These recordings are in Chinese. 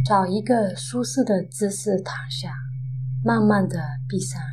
找一个舒适的姿势躺下，慢慢地闭上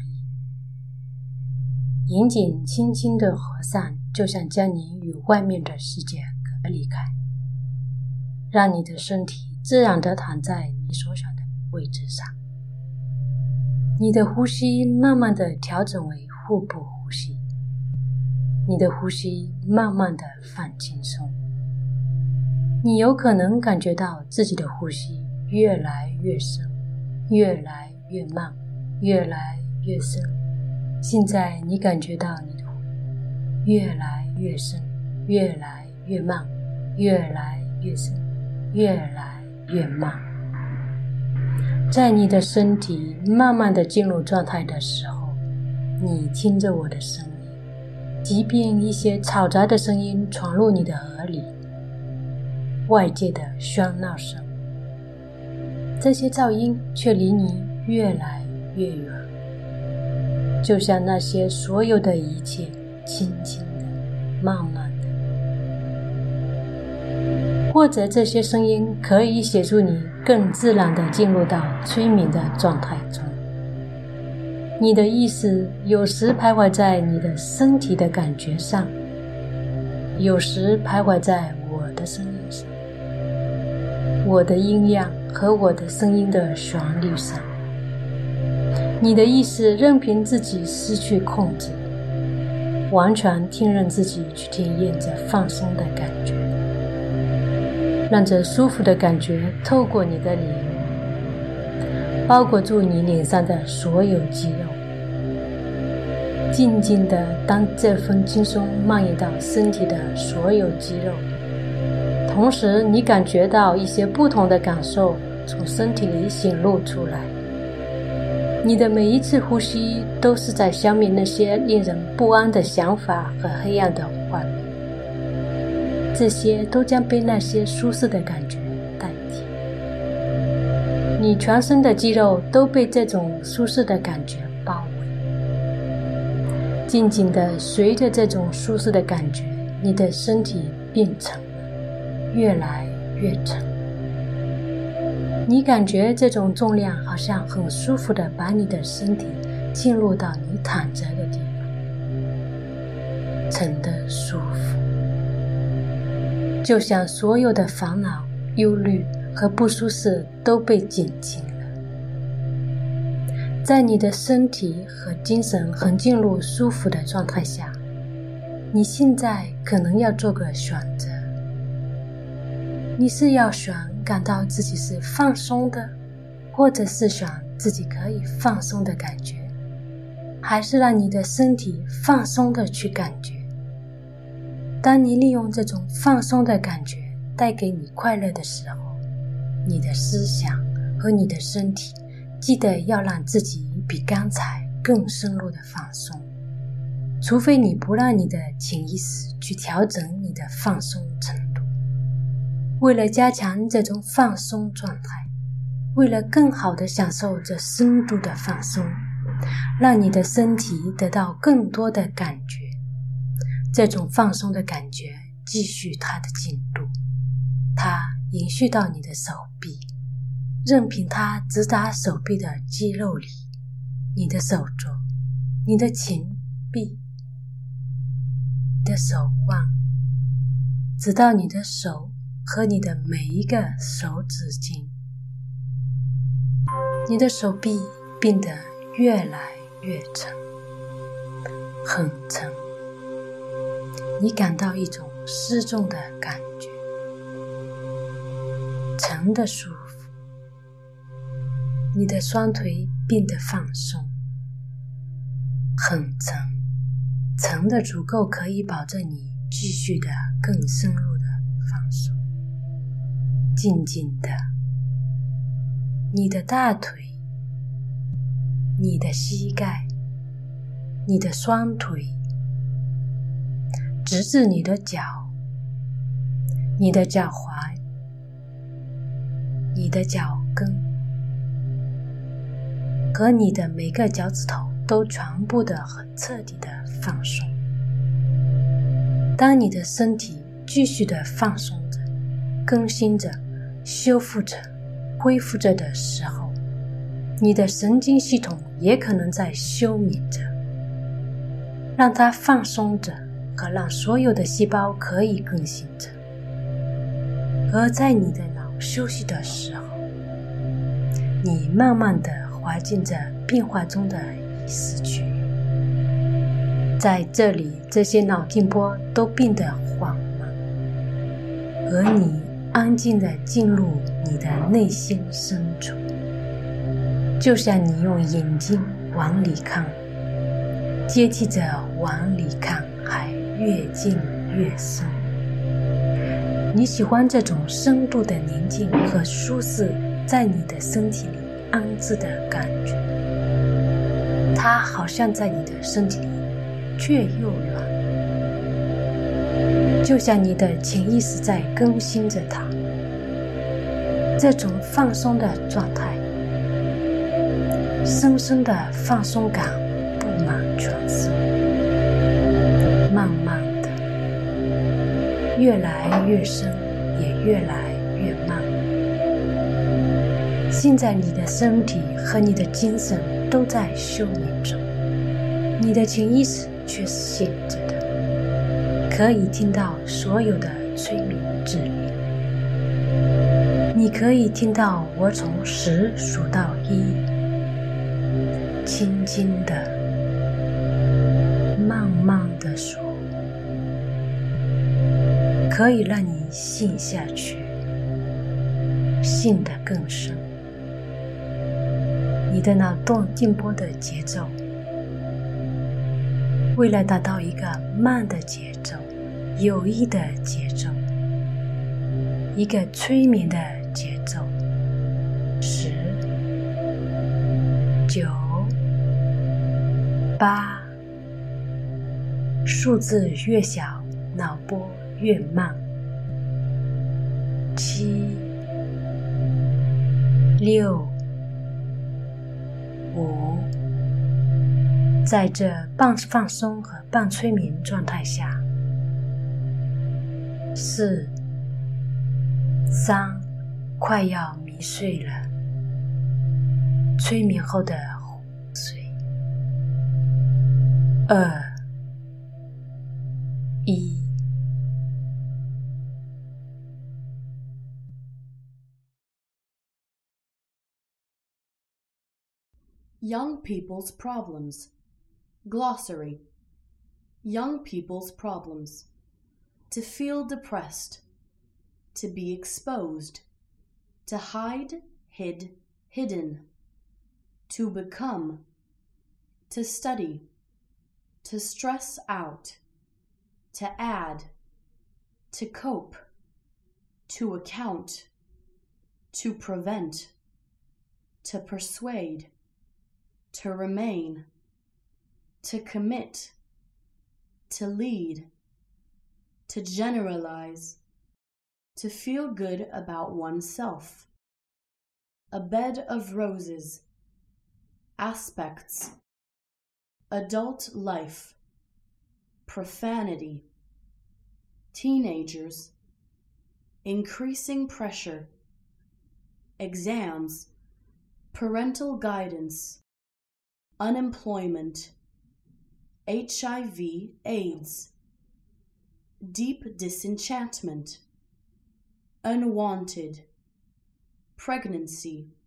眼，眼睛轻轻地合上，就像将你与外面的世界隔离开，让你的身体自然地躺在你所想的位置上。你的呼吸慢慢地调整为腹部呼吸，你的呼吸慢慢地放轻松。你有可能感觉到自己的呼吸越来越深，越来越慢，越来越深。现在你感觉到你的呼吸越来越深，越来越慢，越来越深，越来越慢。在你的身体慢慢地进入状态的时候，你听着我的声音，即便一些嘈杂的声音闯入你的耳里，外界的喧闹声，这些噪音却离你越来越远，就像那些所有的一切轻轻的、慢慢的。或者这些声音可以协助你更自然地进入到催眠的状态中。你的意识有时徘徊在你的身体的感觉上，有时徘徊在我的声音上，我的音量和我的声音的旋律上。你的意识任凭自己失去控制，完全听任自己去体验这放松的感觉，让这舒服的感觉透过你的脸，包裹住你脸上的所有肌肉，静静地当这份轻松蔓延到身体的所有肌肉，同时你感觉到一些不同的感受从身体里显露出来。你的每一次呼吸都是在消灭那些令人不安的想法和黑暗的画面，这些都将被那些舒适的感觉代替。你全身的肌肉都被这种舒适的感觉包围，静静地随着这种舒适的感觉，你的身体变沉了，越来越沉。你感觉这种重量好像很舒服地把你的身体进入到你躺着的地方，沉得舒服，就像所有的烦恼、忧虑和不舒适都被减轻了。在你的身体和精神很进入舒服的状态下，你现在可能要做个选择。你是要选感到自己是放松的，或者是选自己可以放松的感觉，还是让你的身体放松的去感觉。当你利用这种放松的感觉带给你快乐的时候，你的思想和你的身体记得要让自己比刚才更深入的放松，除非你不让你的潜意识去调整你的放松程度。为了加强这种放松状态，为了更好地享受这深度的放松，让你的身体得到更多的感觉，这种放松的感觉继续它的进度，它延续到你的手臂，任凭它直达手臂的肌肉里，你的手肘，你的前臂，你的手腕，直到你的手和你的每一个手指尖。你的手臂变得越来越沉，很沉，你感到一种失重的感觉，沉的舒服。你的双腿变得放松，很沉，沉的足够可以保证你继续的更深入的放松。静静的，你的大腿，你的膝盖，你的双腿，直至你的脚，你的脚踝，你的脚跟，和你的每个脚趾头都全部的很彻底的放松。当你的身体继续的放松着，更新着，修复着， 恢复着的时候，你的神经系统也可能在休眠着，让它放松着和让所有的细胞可以更新着。而在你的脑休息的时候，你慢慢地滑进着变化中的意识区域。在这里，这些脑电波都变得缓慢，而你安静地进入你的内心深处，就像你用眼睛往里看，接替着往里看还越进越深。你喜欢这种深度的宁静和舒适在你的身体里安置的感觉，它好像在你的身体里却又软，就像你的潜意识在更新着它。这种放松的状态，深深的放松感布满全身，慢慢的越来越深，也越来越慢。现在你的身体和你的精神都在休眠中，你的潜意识却是醒着的，可以听到所有的催眠指令。你可以听到我从10数到1，轻轻的、慢慢的数，可以让你陷下去，陷得更深。你的脑电波的节奏，为了达到一个慢的节奏、有益的节奏、一个催眠的节奏，10、9、8，数字越小，脑波越慢。7、6、5，在这半放松和半催眠状态下，4、3，快要迷睡了，催眠后的昏睡。2、1。 Young People's Problems. Glossary. Young people's problems. To feel depressed. To be exposed. To hide, hidden. To become. To study. To stress out. To add. To cope. To account. To prevent. To persuade. To remain. To commit. To lead. To generalize. To feel good about oneself. A bed of roses. Aspects. Adult life. Profanity. Teenagers. Increasing pressure. Exams. Parental guidance. Unemployment. HIV/AIDS. Deep disenchantment. Unwanted. Pregnancy.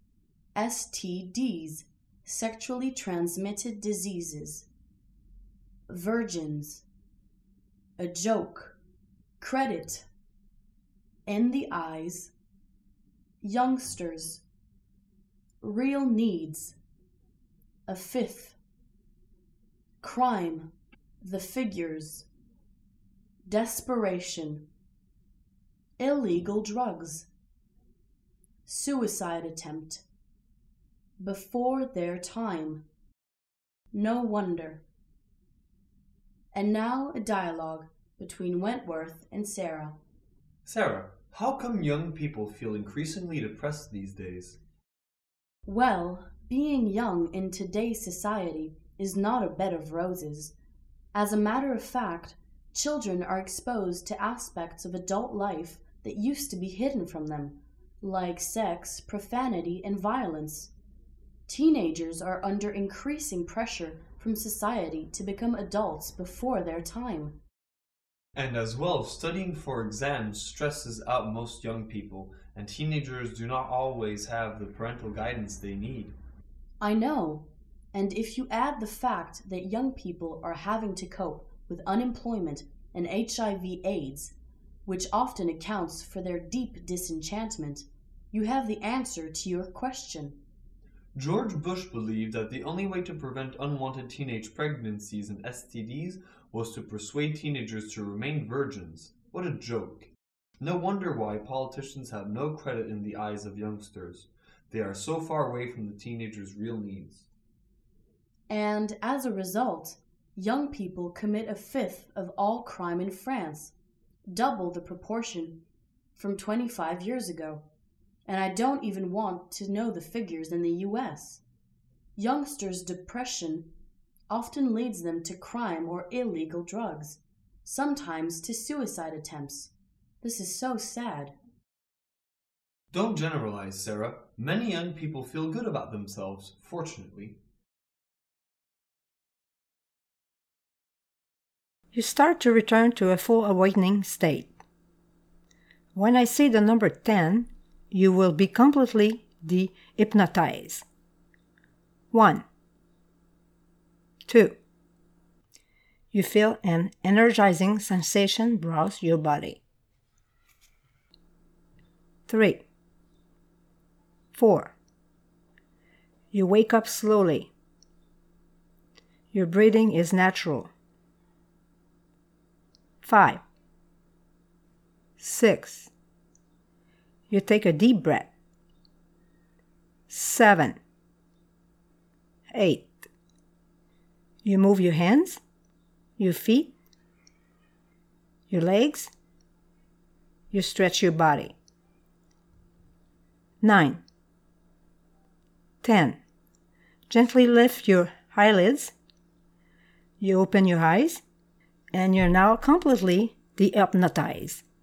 STDs, sexually transmitted diseases. Virgins. A joke. Credit. In the eyes. Youngsters. Real needs. A fifth. Crime. The figures. Desperation. Illegal drugs. Suicide attempt. Before their time. No wonder. And now a dialogue between Wentworth and Sarah. Sarah, how come young people feel increasingly depressed these days? Well, being young in today's society is not a bed of roses. As a matter of fact, children are exposed to aspects of adult life that used to be hidden from them, like sex, profanity, and violence. Teenagers are under increasing pressure from society to become adults before their time. And as well, studying for exams stresses out most young people, and teenagers do not always have the parental guidance they need. I know, and if you add the fact that young people are having to cope with unemployment and HIV/AIDS, which often accounts for their deep disenchantment, you have the answer to your question. George Bush believed that the only way to prevent unwanted teenage pregnancies and STDs was to persuade teenagers to remain virgins. What a joke. No wonder why politicians have no credit in the eyes of youngsters. They are so far away from the teenagers' real needs. And as a result, young people commit a fifth of all crime in France, double the proportion from 25 years ago. And I don't even want to know the figures in the US. Youngsters' depression often leads them to crime or illegal drugs, sometimes to suicide attempts. This is so sad. Don't generalize, Sarah. Many young people feel good about themselves, fortunately. You start to return to a full awakening state. When I say the number 10, you will be completely de-hypnotized. 1. 2. You feel an energizing sensation browse your body. 3. 4. You wake up slowly. Your breathing is natural. 5. 6. You take a deep breath. 7. 8. You move your hands, your feet, your legs. You stretch your body. 9. 10. Gently lift your eyelids. You open your eyes, and you're now completely de-hypnotized.